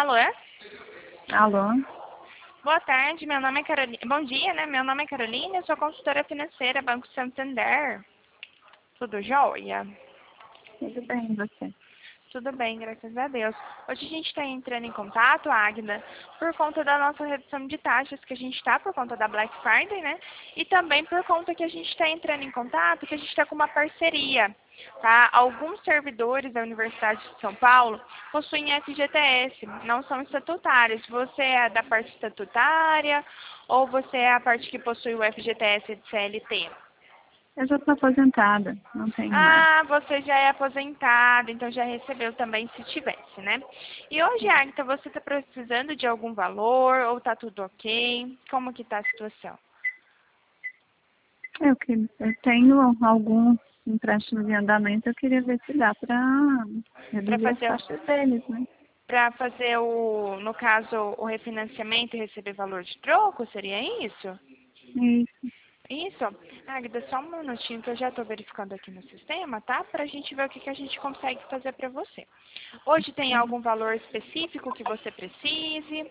Alô? Alô? Boa tarde, meu nome é Carolina. Bom dia, né? Meu nome é Carolina, eu sou consultora financeira, Banco Santander. Tudo jóia? Tudo bem, e você? Tudo bem, graças a Deus. Hoje a gente está entrando em contato, Agda, por conta da nossa redução de taxas que a gente está, por conta da Black Friday, né? E também por conta que a gente está entrando em contato, que a gente está com uma parceria, tá? Alguns servidores da Universidade de São Paulo possuem FGTS, não são estatutários. Você é da parte estatutária ou você é a parte que possui o FGTS de CLT? Eu já estou aposentada, não tenho mais. Ah, você já é aposentada, então já recebeu também se tivesse, né? E hoje, Agatha, você está precisando de algum valor ou tá tudo ok? Como que tá a situação? Eu tenho alguns empréstimos em andamento, eu queria ver se dá para Para reduzir as fazer, taxas deles, né? para fazer no caso, o refinanciamento e receber valor de troco, seria isso? Isso. Isso. Agda, só um minutinho que eu já estou verificando aqui no sistema, tá? Para a gente ver o que, que a gente consegue fazer para você. Hoje tem algum valor específico que você precise?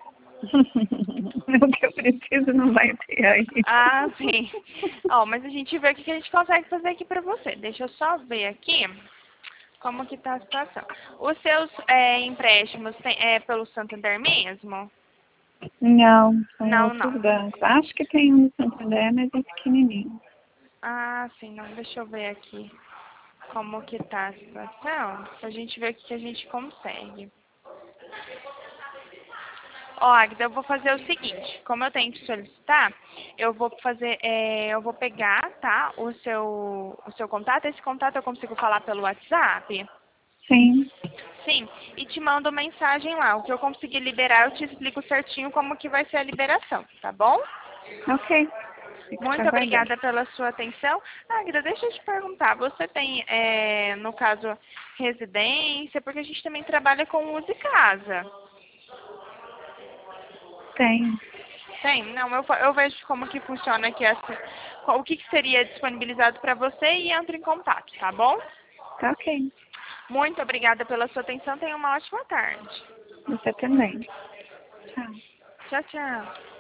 O que eu preciso não vai ter aí. Ah, sim. Ó, mas a gente vê o que, que a gente consegue fazer aqui para você. Deixa eu só ver aqui como que tá a situação. Os seus empréstimos é pelo Santander mesmo? Não, são Não, não. outros bancos. Acho que tem um no Santander, mas é pequenininho. Ah, sim, não. Deixa eu ver aqui como que tá a situação, pra gente ver o que, que a gente consegue. Ó, Agda, eu vou fazer o seguinte, como eu tenho que solicitar, eu vou fazer, eu vou pegar, tá, o seu contato, esse contato eu consigo falar pelo WhatsApp? Sim, Sim, e te mando mensagem lá, o que eu conseguir liberar, eu te explico certinho como que vai ser a liberação, tá bom? ok. Fico te Muito aguardando. obrigada pela sua atenção. Agda, deixa eu te perguntar, você tem, no caso, residência, porque a gente também trabalha com uso e casa. Tenho. Tem? Não, eu vejo como que funciona aqui, o que, que seria disponibilizado para você e entro em contato, tá bom? Tá ok. Muito obrigada pela sua atenção, tenha uma ótima tarde. Você também. Tchau. Tchau, tchau.